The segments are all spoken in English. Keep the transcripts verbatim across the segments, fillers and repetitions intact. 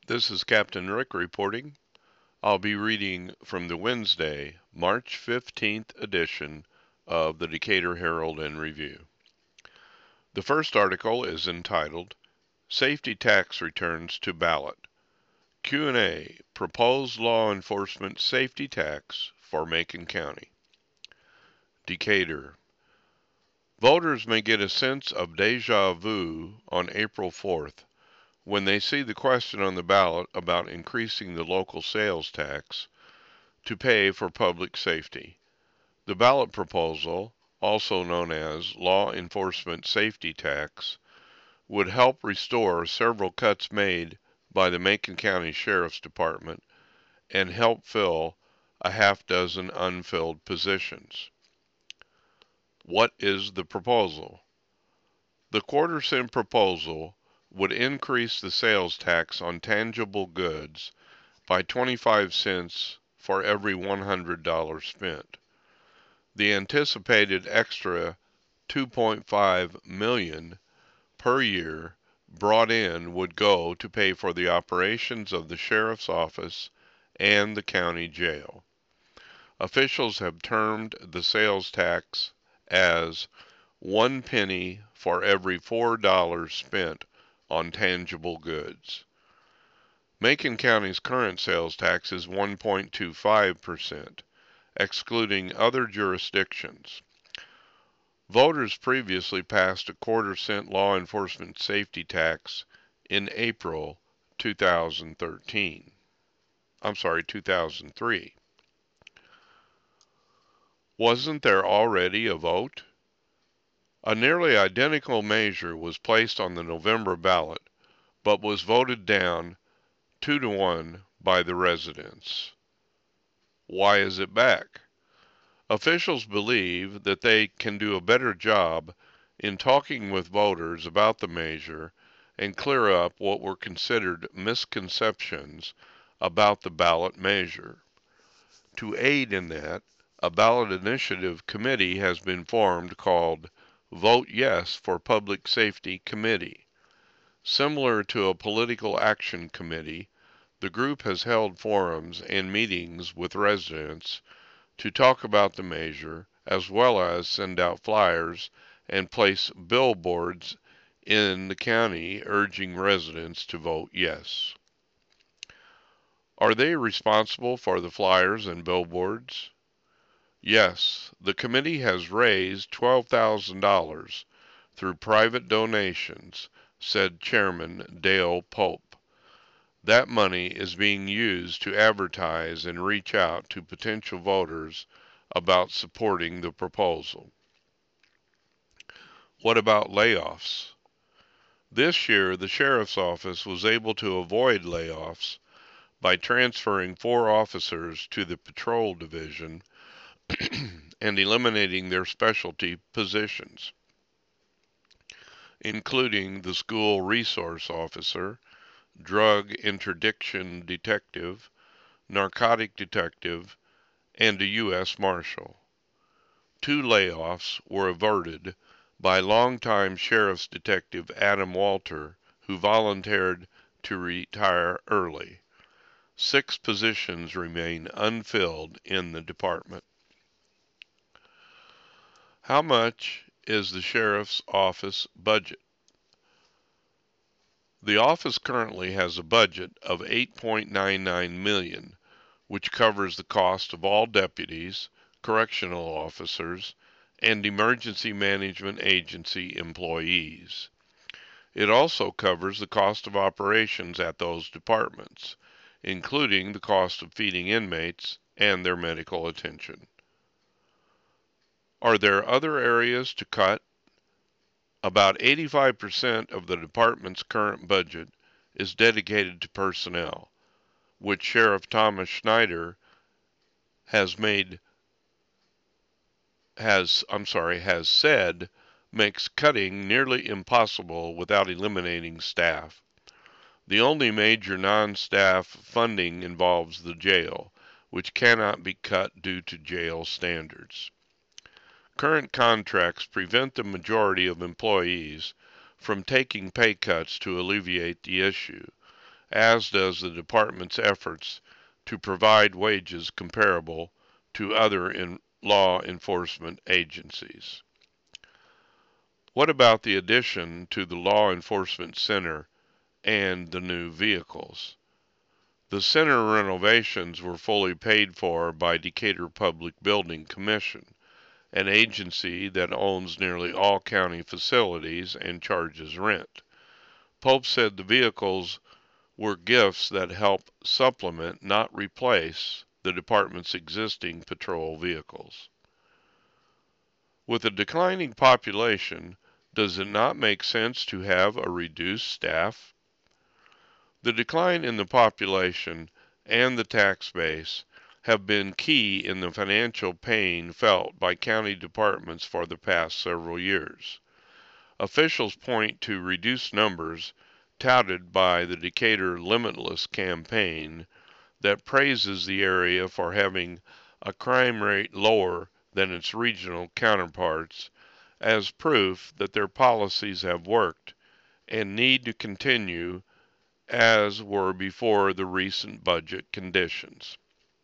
This is Captain Rick reporting. I'll be reading from the Wednesday, March fifteenth edition of the Decatur Herald and Review. The first article is entitled, Safety Tax Returns to Ballot. Q and A, Proposed Law Enforcement Safety Tax for Macon County. Decatur. Voters may get a sense of deja vu on April fourth when they see the question on the ballot about increasing the local sales tax to pay for public safety. The ballot proposal, also known as Law Enforcement Safety Tax, would help restore several cuts made by the Macon County Sheriff's Department and help fill a half dozen unfilled positions. What is the proposal? The quarter cent proposal would increase the sales tax on tangible goods by twenty-five cents for every one hundred dollars spent. The anticipated extra two point five million dollars per year brought in would go to pay for the operations of the sheriff's office and the county jail. Officials have termed the sales tax as one penny for every four dollars spent on tangible goods. Macon County's current sales tax is one point two five percent, excluding other jurisdictions. Voters previously passed a quarter cent law enforcement safety tax in April two thousand thirteen. I'm sorry, two thousand three. Wasn't there already a vote? A nearly identical measure was placed on the November ballot, but was voted down two to one by the residents. Why is it back? Officials believe that they can do a better job in talking with voters about the measure and clear up what were considered misconceptions about the ballot measure. To aid in that, a ballot initiative committee has been formed called Vote Yes for Public Safety Committee. Similar to a political action committee, the group has held forums and meetings with residents to talk about the measure, as well as send out flyers and place billboards in the county urging residents to vote yes. Are they responsible for the flyers and billboards? Yes, the committee has raised twelve thousand dollars through private donations, said Chairman Dale Pope. That money is being used to advertise and reach out to potential voters about supporting the proposal. What about layoffs? This year, the sheriff's office was able to avoid layoffs by transferring four officers to the patrol division and eliminating their specialty positions, including the school resource officer, drug interdiction detective, narcotic detective, and a U S Marshal. Two layoffs were averted by longtime Sheriff's Detective Adam Walter, who volunteered to retire early. Six positions remain unfilled in the department. How much is the Sheriff's Office budget? The office currently has a budget of eight point nine nine million dollars, which covers the cost of all deputies, correctional officers, and emergency management agency employees. It also covers the cost of operations at those departments, including the cost of feeding inmates and their medical attention. Are there other areas to cut? About eighty-five percent of the department's current budget is dedicated to personnel, which Sheriff Thomas Schneider has made has I'm sorry has said makes cutting nearly impossible without eliminating staff. The only major non-staff funding involves the jail, which cannot be cut due to jail standards. Current contracts prevent the majority of employees from taking pay cuts to alleviate the issue, as does the department's efforts to provide wages comparable to other in law enforcement agencies. What about the addition to the Law Enforcement Center and the new vehicles? The center renovations were fully paid for by Decatur Public Building Commission, an agency that owns nearly all county facilities and charges rent. Pope said the vehicles were gifts that help supplement, not replace, the department's existing patrol vehicles. With a declining population, does it not make sense to have a reduced staff? The decline in the population and the tax base have been key in the financial pain felt by county departments for the past several years. Officials point to reduced numbers touted by the Decatur Limitless campaign that praises the area for having a crime rate lower than its regional counterparts as proof that their policies have worked and need to continue as were before the recent budget conditions.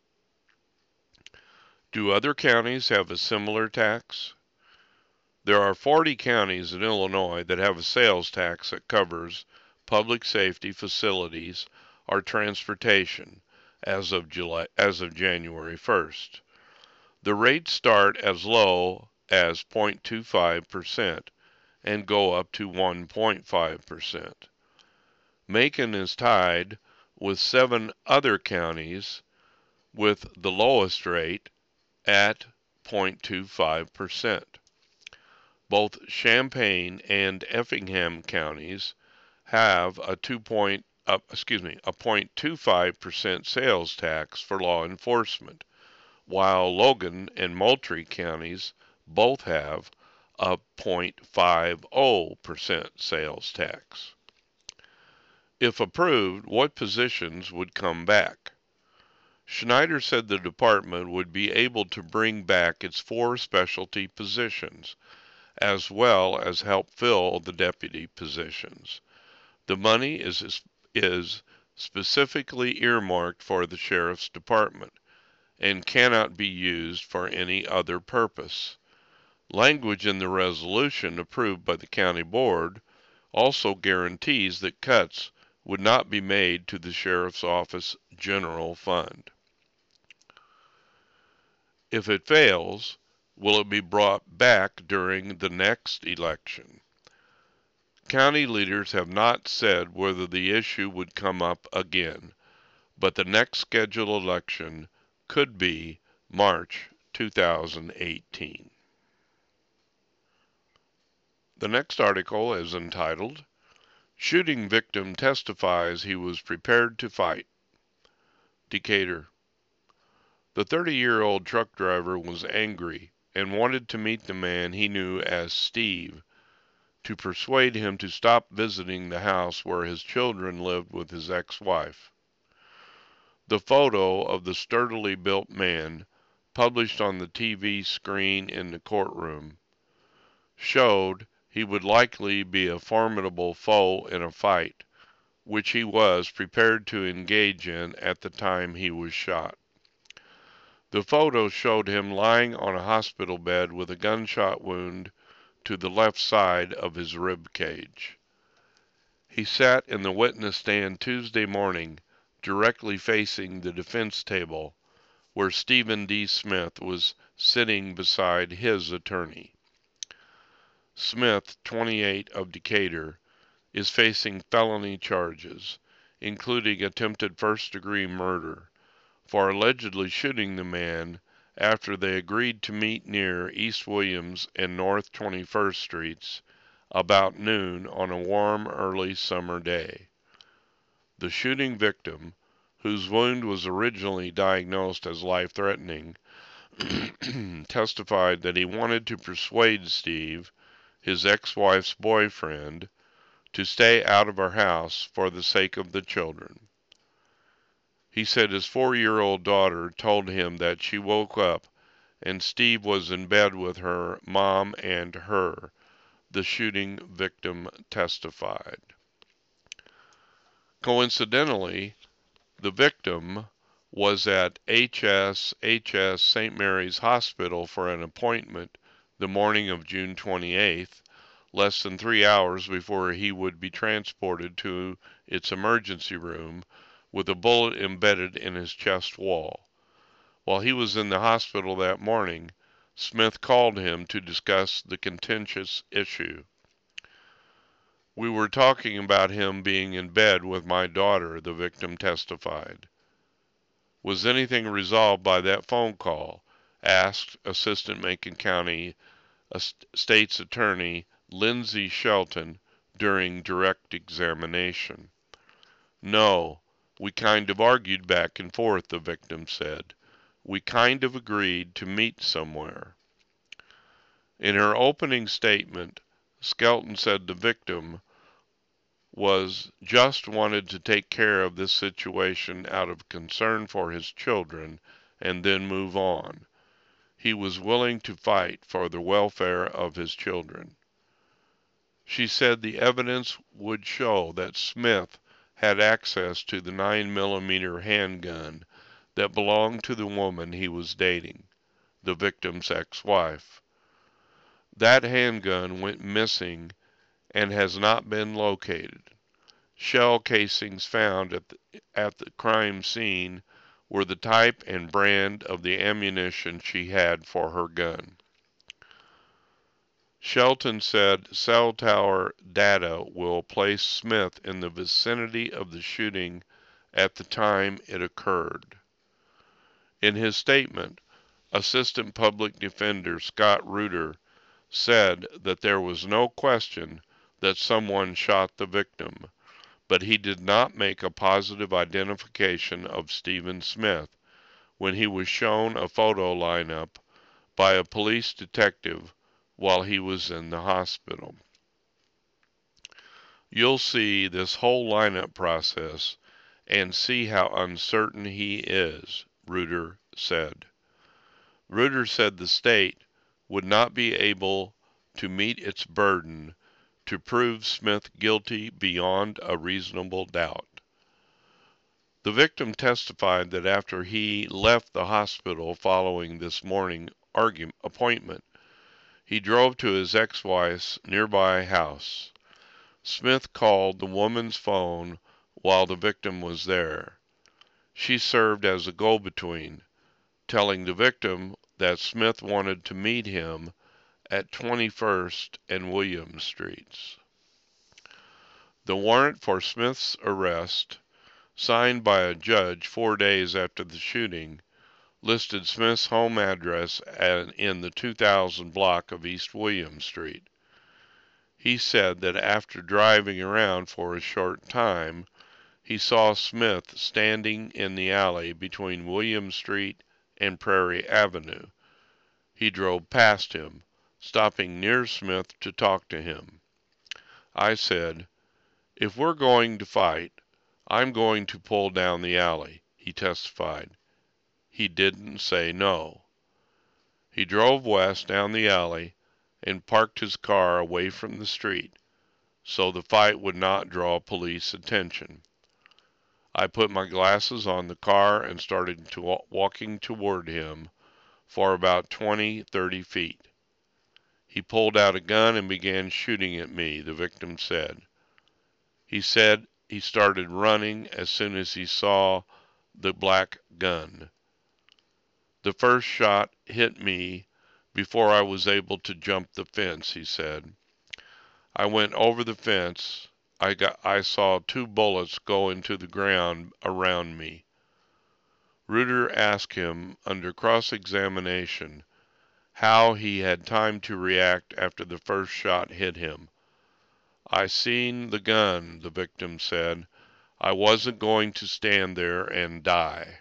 Do other counties have a similar tax? There are forty counties in Illinois that have a sales tax that covers public safety facilities or transportation as of July, as of January first. The rates start as low as zero point two five percent and go up to one point five percent. Macon is tied with seven other counties with the lowest rate at zero point two five percent. Both Champaign and Effingham counties have a two point, uh, excuse me, a zero point two five percent sales tax for law enforcement, while Logan and Moultrie counties both have a zero point five zero percent sales tax. If approved, what positions would come back? Schneider said the department would be able to bring back its four specialty positions, as well as help fill the deputy positions. The money is, is specifically earmarked for the sheriff's department and cannot be used for any other purpose. Language in the resolution approved by the county board also guarantees that cuts would not be made to the sheriff's office general fund. If it fails, will it be brought back during the next election? County leaders have not said whether the issue would come up again, but the next scheduled election could be March two thousand eighteen. The next article is entitled, Shooting Victim Testifies He Was Prepared to Fight. Decatur. The thirty-year-old truck driver was angry and wanted to meet the man he knew as Steve to persuade him to stop visiting the house where his children lived with his ex-wife. The photo of the sturdily built man, published on the T V screen in the courtroom, showed he would likely be a formidable foe in a fight, which he was prepared to engage in at the time he was shot. The photo showed him lying on a hospital bed with a gunshot wound to the left side of his rib cage. He sat in the witness stand Tuesday morning, directly facing the defense table, where Stephen D. Smith was sitting beside his attorney. Smith, twenty-eight, of Decatur, is facing felony charges, including attempted first-degree murder, for allegedly shooting the man after they agreed to meet near East Williams and North twenty-first Streets about noon on a warm early summer day. The shooting victim, whose wound was originally diagnosed as life-threatening, testified that he wanted to persuade Steve, his ex-wife's boyfriend, to stay out of our house for the sake of the children. He said his four-year-old daughter told him that she woke up and Steve was in bed with her mom and her, the shooting victim testified. Coincidentally, the victim was at H S H S Saint Mary's Hospital for an appointment the morning of June twenty-eighth, less than three hours before he would be transported to its emergency room with a bullet embedded in his chest wall. While he was in the hospital that morning, Smith called him to discuss the contentious issue. "We were talking about him being in bed with my daughter," the victim testified. "Was anything resolved by that phone call?" asked Assistant Macon County State's Attorney Lindsey Shelton during direct examination. "No, we kind of argued back and forth," the victim said. "We kind of agreed to meet somewhere." In her opening statement, Skelton said the victim was just wanted to take care of this situation out of concern for his children and then move on. He was willing to fight for the welfare of his children. She said the evidence would show that Smith had access to the nine millimeter handgun that belonged to the woman he was dating, the victim's ex-wife. That handgun went missing and has not been located. Shell casings found at the, at the crime scene were the type and brand of the ammunition she had for her gun. Shelton said cell tower data will place Smith in the vicinity of the shooting at the time it occurred. In his statement, Assistant Public Defender Scott Reuter said that there was no question that someone shot the victim, but he did not make a positive identification of Stephen Smith when he was shown a photo lineup by a police detective while he was in the hospital. "You'll see this whole lineup process and see how uncertain he is," Reuter said. Reuter said the state would not be able to meet its burden to prove Smith guilty beyond a reasonable doubt. The victim testified that after he left the hospital following this morning argument, appointment, he drove to his ex-wife's nearby house. Smith called the woman's phone while the victim was there. She served as a go-between, telling the victim that Smith wanted to meet him at twenty-first and Williams Streets. The warrant for Smith's arrest, signed by a judge four days after the shooting, listed Smith's home address in the two thousand block of East Williams Street. He said that after driving around for a short time, he saw Smith standing in the alley between Williams Street and Prairie Avenue. He drove past him, stopping near Smith to talk to him. I said, "If we're going to fight, I'm going to pull down the alley," he testified. He didn't say no. He drove west down the alley and parked his car away from the street so the fight would not draw police attention. I put my glasses on the car and started to walking toward him for about twenty, thirty feet. He pulled out a gun and began shooting at me, the victim said. He said he started running as soon as he saw the black gun. The first shot hit me before I was able to jump the fence, he said. I went over the fence. I got I saw two bullets go into the ground around me. Reuter asked him under cross-examination how he had time to react after the first shot hit him. "I seen the gun," the victim said. "I wasn't going to stand there and die."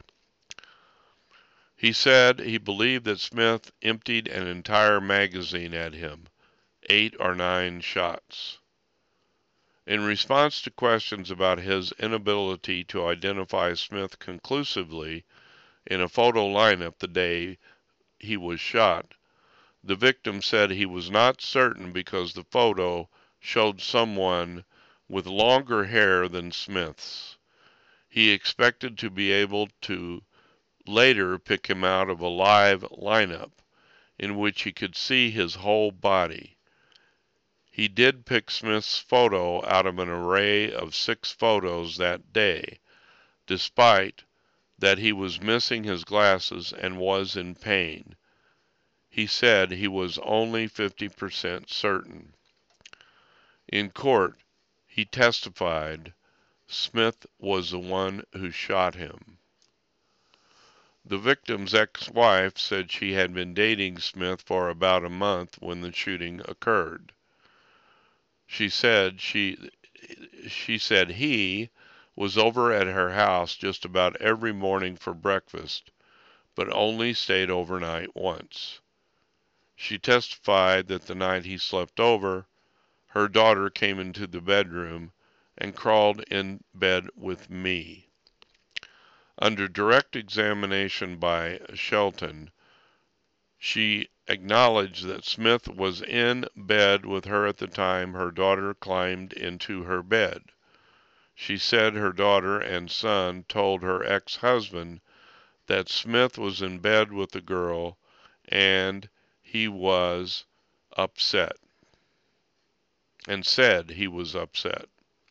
He said he believed that Smith emptied an entire magazine at him, eight or nine shots. In response to questions about his inability to identify Smith conclusively in a photo lineup the day he was shot, the victim said he was not certain because the photo showed someone with longer hair than Smith's. He expected to be able to later pick him out of a live lineup in which he could see his whole body. He did pick Smith's photo out of an array of six photos that day, despite that he was missing his glasses and was in pain. He said he was only fifty percent certain. In court, he testified Smith was the one who shot him. The victim's ex-wife said she had been dating Smith for about a month when the shooting occurred. She said she she said he was over at her house just about every morning for breakfast, but only stayed overnight once. She testified that the night he slept over, her daughter came into the bedroom and crawled in bed with me. Under direct examination by Shelton, she acknowledged that Smith was in bed with her at the time her daughter climbed into her bed. She said her daughter and son told her ex-husband that Smith was in bed with the girl and he was upset, and said he was upset.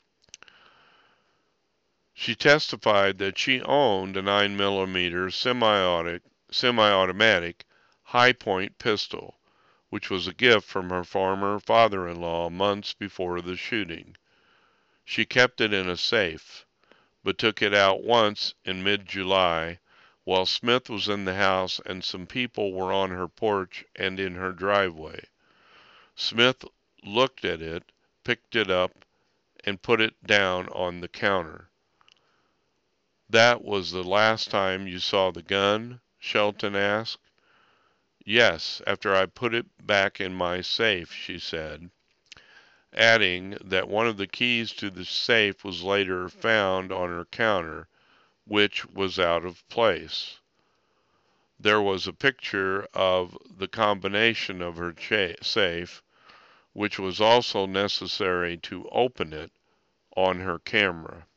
She testified that she owned a nine millimeter semi-automatic, semi-automatic Hi-Point pistol, which was a gift from her former father-in-law months before the shooting. She kept it in a safe, but took it out once in mid-July while Smith was in the house and some people were on her porch and in her driveway. Smith looked at it, picked it up, and put it down on the counter. "That was the last time you saw the gun?" Shelton asked. "Yes, after I put it back in my safe," she said, adding that one of the keys to the safe was later found on her counter, which was out of place. There was a picture of the combination of her cha- safe, which was also necessary to open it, on her camera.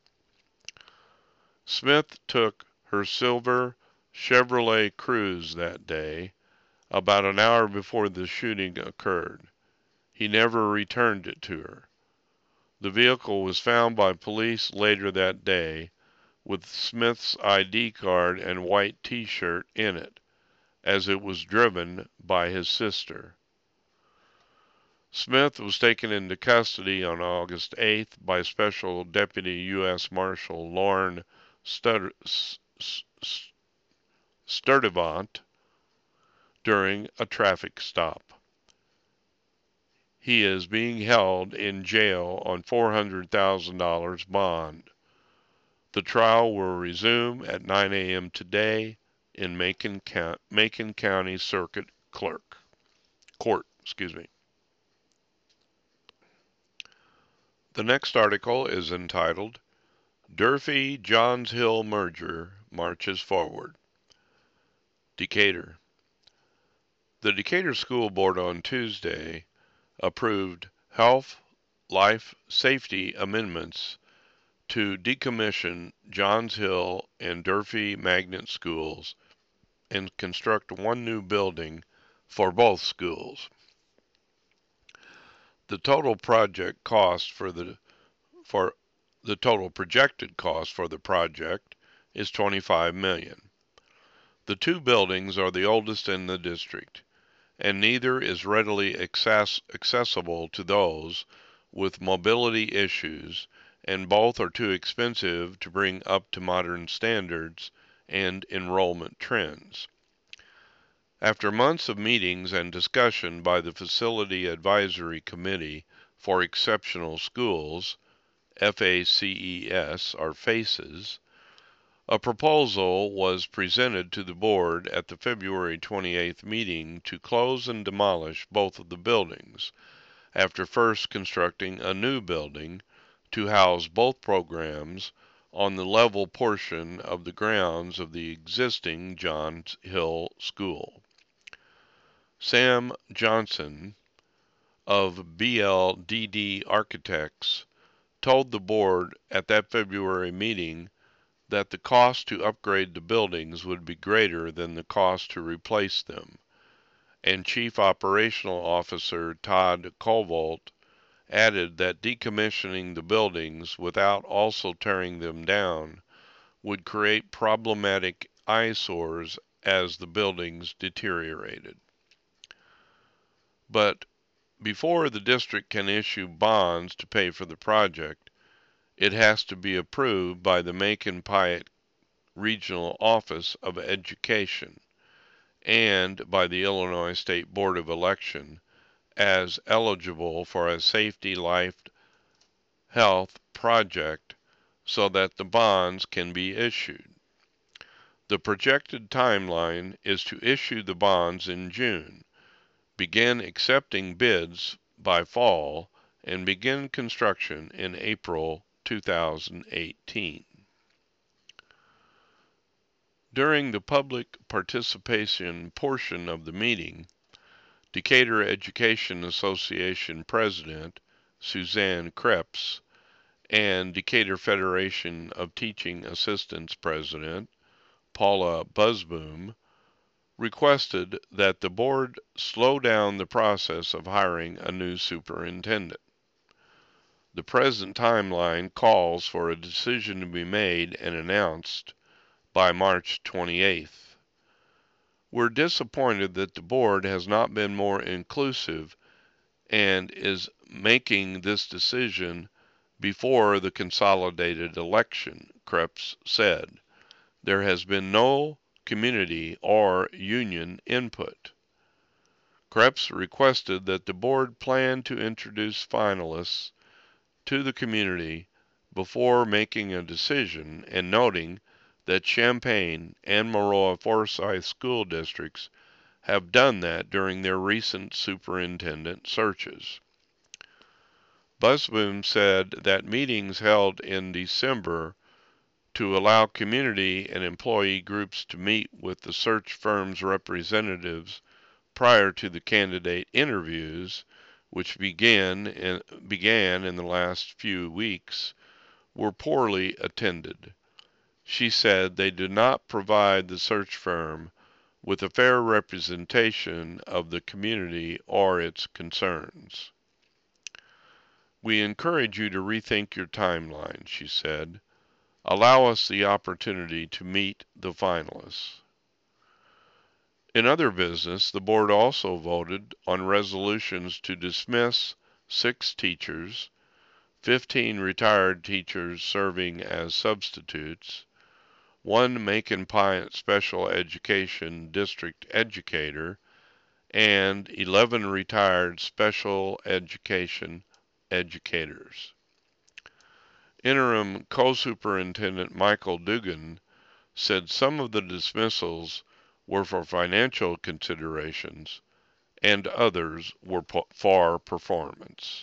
Smith took her silver Chevrolet Cruze that day, about an hour before the shooting occurred. He never returned it to her. The vehicle was found by police later that day, with Smith's I D card and white t-shirt in it, as it was driven by his sister. Smith was taken into custody on August eighth by Special Deputy U S Marshal Lorne Sturtevant during a traffic stop. He is being held in jail on four hundred thousand dollars bond. The trial will resume at nine a m today in Macon, Macon County Circuit Clerk Court. Excuse me. The next article is entitled Durfee-Johns Hill Merger Marches Forward. Decatur. The Decatur School Board on Tuesday approved health, life, safety amendments to decommission Johns Hill and Durfee Magnet schools and construct one new building for both schools. The total project cost for the for the total projected cost for the project is twenty-five million dollars. The two buildings are the oldest in the district, and neither is readily access accessible to those with mobility issues, and both are too expensive to bring up to modern standards and enrollment trends. After months of meetings and discussion by the Facility Advisory Committee for Exceptional Schools, FACES, or FACES, a proposal was presented to the board at the February twenty-eighth meeting to close and demolish both of the buildings, after first constructing a new building to house both programs on the level portion of the grounds of the existing Johns Hill School. Sam Johnson of B L D D Architects told the board at that February meeting that the cost to upgrade the buildings would be greater than the cost to replace them, and Chief Operational Officer Todd Colvolt added that decommissioning the buildings without also tearing them down would create problematic eyesores as the buildings deteriorated. But before the district can issue bonds to pay for the project, it has to be approved by the Macon Pyatt Regional Office of Education and by the Illinois State Board of Election as eligible for a safety life health project so that the bonds can be issued. The projected timeline is to issue the bonds in June, begin accepting bids by fall, and begin construction in April two thousand eighteen. During the public participation portion of the meeting, Decatur Education Association President Suzanne Krebs and Decatur Federation of Teaching Assistants President Paula Busboom requested that the board slow down the process of hiring a new superintendent. The present timeline calls for a decision to be made and announced by March twenty-eighth. We're disappointed that the board has not been more inclusive and is making this decision before the consolidated election, Krebs said. There has been no community or union input. Krebs requested that the board plan to introduce finalists to the community before making a decision, and noting that Champaign and Maroa Forsyth school districts have done that during their recent superintendent searches. Busboom said that meetings held in December to allow community and employee groups to meet with the search firm's representatives prior to the candidate interviews, which began in, began in the last few weeks, were poorly attended. She said they did not provide the search firm with a fair representation of the community or its concerns. We encourage you to rethink your timeline, she said. Allow us the opportunity to meet the finalists. In other business, the board also voted on resolutions to dismiss six teachers, fifteen retired teachers serving as substitutes, one Macon Pyatt Special Education District educator, and eleven retired special education educators. Interim Co-Superintendent Michael Dugan said some of the dismissals were for financial considerations and others were for performance.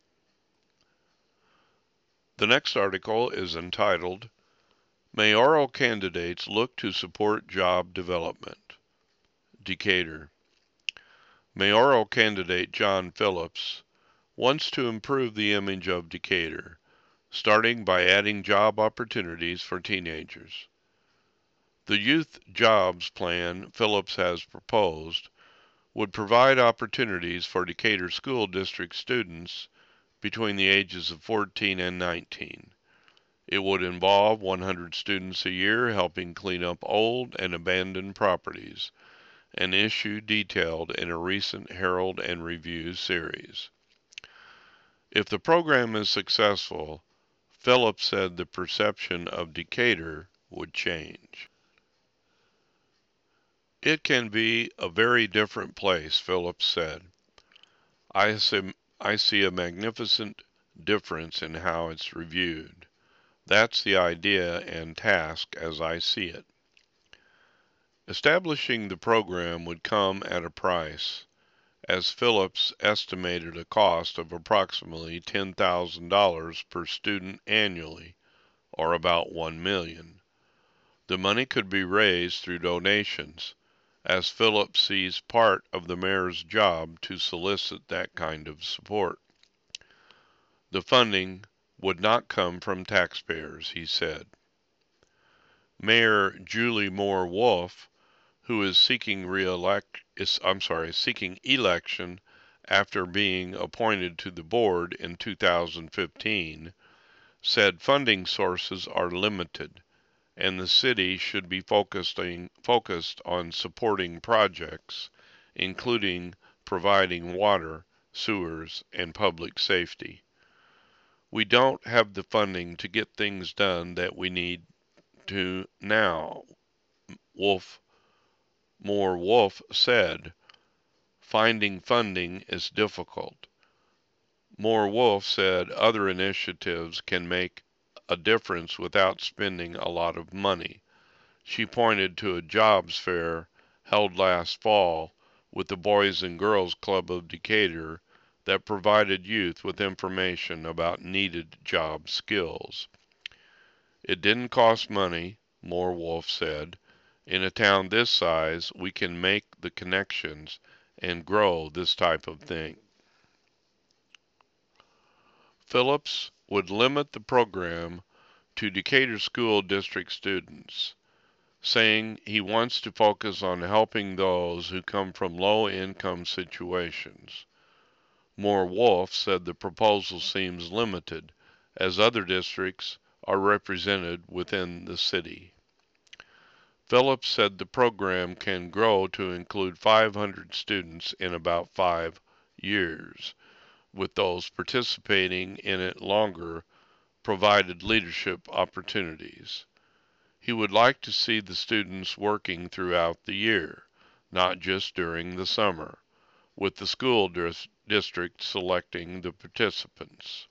The next article is entitled, Mayoral Candidates Look to Support Job Development. Decatur. Mayoral candidate John Phillips wants to improve the image of Decatur, starting by adding job opportunities for teenagers. The Youth Jobs Plan Phillips has proposed would provide opportunities for Decatur School District students between the ages of fourteen and nineteen. It would involve one hundred students a year helping clean up old and abandoned properties, an issue detailed in a recent Herald and Review series. If the program is successful, Phillips said the perception of Decatur would change. It can be a very different place, Phillips said. I see, I see a magnificent difference in how it's reviewed. That's the idea and task as I see it. Establishing the program would come at a price, as Phillips estimated a cost of approximately ten thousand dollars per student annually, or about one million dollars. The money could be raised through donations, as Phillips sees part of the mayor's job to solicit that kind of support. The funding would not come from taxpayers, he said. Mayor Julie Moore Wolf, who is seeking reelect is I'm sorry, seeking election after being appointed to the board in two thousand fifteen, said funding sources are limited and the city should be focusing focused on supporting projects including providing water, sewers, and public safety. We don't have the funding to get things done that we need to now, Wolf Moore Wolf said. Finding funding is difficult. Moore Wolf said other initiatives can make a difference without spending a lot of money. She pointed to a jobs fair held last fall with the Boys and Girls Club of Decatur that provided youth with information about needed job skills. It didn't cost money, Moore Wolf said. In a town this size, we can make the connections and grow this type of thing. Phillips would limit the program to Decatur School District students, saying he wants to focus on helping those who come from low-income situations. Moore Wolf said the proposal seems limited, as other districts are represented within the city. Phillips said the program can grow to include five hundred students in about five years, with those participating in it longer provided leadership opportunities. He would like to see the students working throughout the year, not just during the summer, with the school dis- district selecting the participants.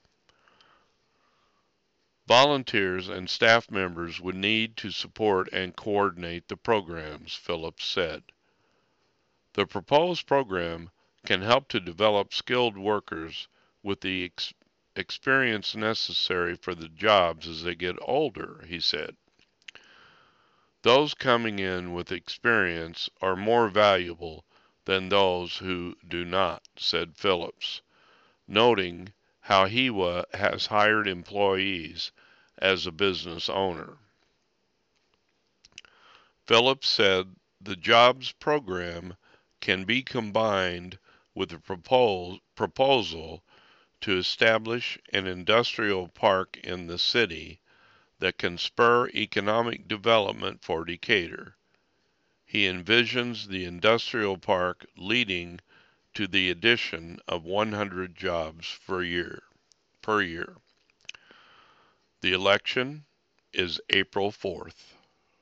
Volunteers and staff members would need to support and coordinate the programs, Phillips said. The proposed program can help to develop skilled workers with the ex- experience necessary for the jobs as they get older, he said. Those coming in with experience are more valuable than those who do not, said Phillips, noting how he wa- has hired employees as a business owner. Phillips said the jobs program can be combined with a propos- proposal to establish an industrial park in the city that can spur economic development for Decatur. He envisions the industrial park leading to the addition of one hundred jobs per year. Per year. The election is April fourth.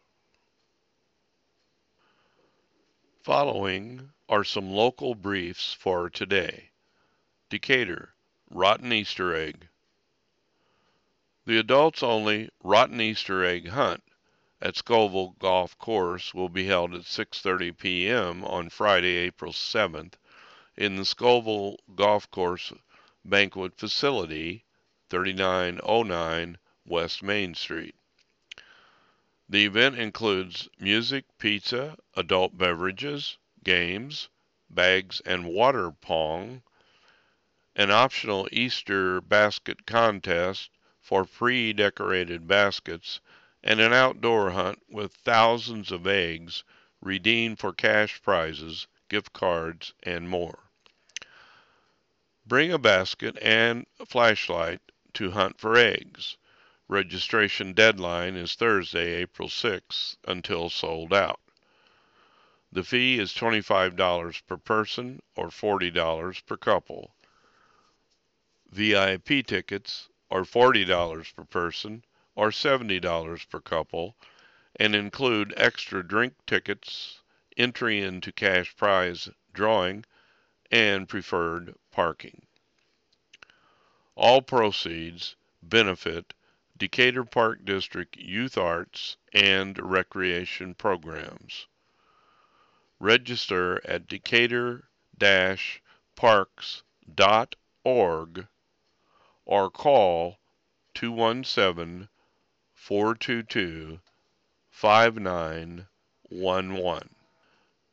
Following are some local briefs for today. Decatur, Rotten Easter Egg. The adults-only Rotten Easter Egg Hunt at Scoville Golf Course will be held at six thirty p m on Friday, April seventh, in the Scoville Golf Course Banquet Facility, thirty-nine oh nine West Main Street. The event includes music, pizza, adult beverages, games, bags and water pong, an optional Easter basket contest for pre-decorated baskets, and an outdoor hunt with thousands of eggs redeemed for cash prizes, gift cards, and more. Bring a basket and a flashlight to hunt for eggs. Registration deadline is Thursday, April sixth, until sold out. The fee is twenty-five dollars per person or forty dollars per couple. V I P tickets are forty dollars per person or seventy dollars per couple and include extra drink tickets, entry into cash prize drawing, and preferred parking. All proceeds benefit Decatur Park District Youth Arts and Recreation Programs. Register at decatur dash parks dot org or call two one seven, four two two, five nine one one.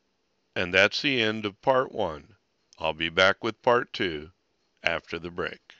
And that's the end of part one. I'll be back with part two after the break.